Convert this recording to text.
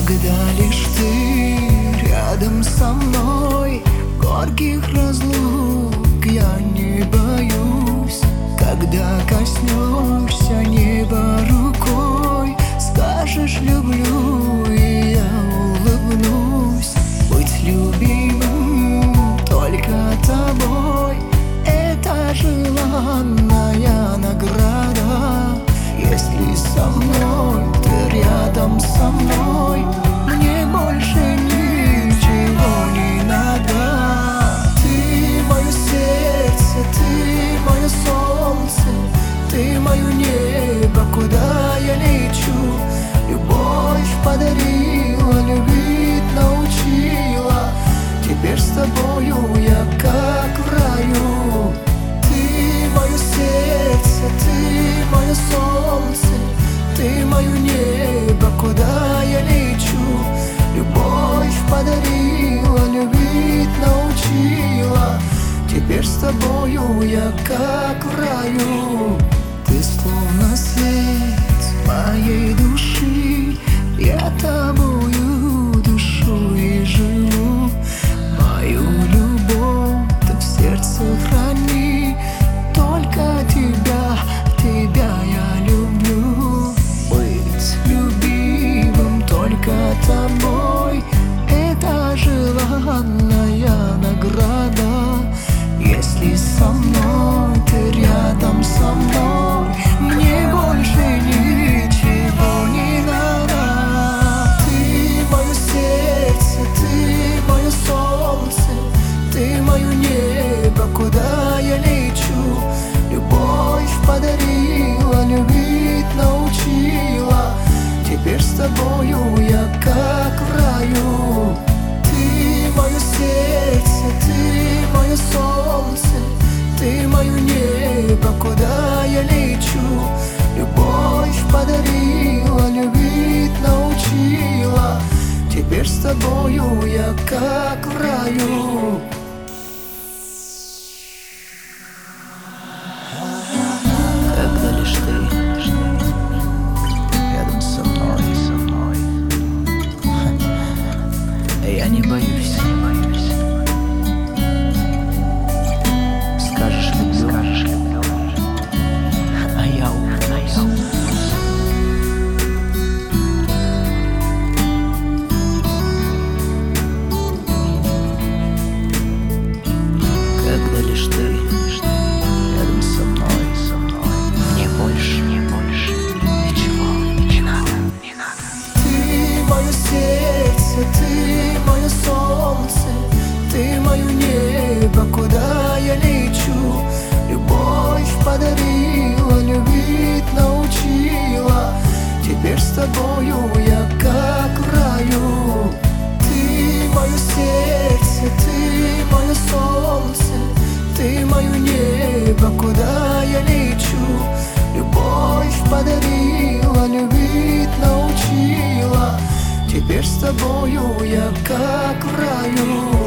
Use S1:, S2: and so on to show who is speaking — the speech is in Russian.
S1: когда лишь ты рядом со мной. Горьких разлук я не боюсь, когда коснешься неба рукой. Скажешь люблю, и я улыбнусь. Быть любимым только тобой — это желанная награда. Если со мной ты рядом со мной, мне больше ничего не надо. Ты мое сердце, ты мое солнце, ты мое небо, куда я лечу. Любовь подарила, любить научила. Теперь с тобою я как в раю. Ты мое сердце, ты мое солнце, ты мое небо, куда я лечу. Любовь подарила, любить научила. Теперь с тобою я как в раю. Ты словно свет моей души, я тобою дышу и живу. Мою любовь ты в сердце храни, только тебя, тебя я люблю. Быть любимым только тобой — это желанная награда. Если со мной ты рядом со мной, мне больше ничего не надо. Ты мое сердце, ты мое солнце, ты мое небо, куда я лечу. Любовь подарила, любить научила. Теперь с тобою я как в раю. Ты мое сердце, ты мое солнце, ты мое небо, куда я лечу. Любовь подарила, любить научила. Теперь с тобою я как в раю. Когда лишь ты рядом со мной, я не боюсь. Скажешь люблю, а я улыбнусь. Когда лишь ты рядом со мной, мне больше ничего не надо. Ты мое сердце, ты мое солнце, ты мое небо, куда я лечу. Любовь подарила, любить научила. Теперь с тобою я как в раю. Ты мое сердце, ты мое солнце, ты мое небо, куда я лечу. Любовь подарила, любить научила. Теперь с тобою я как в раю.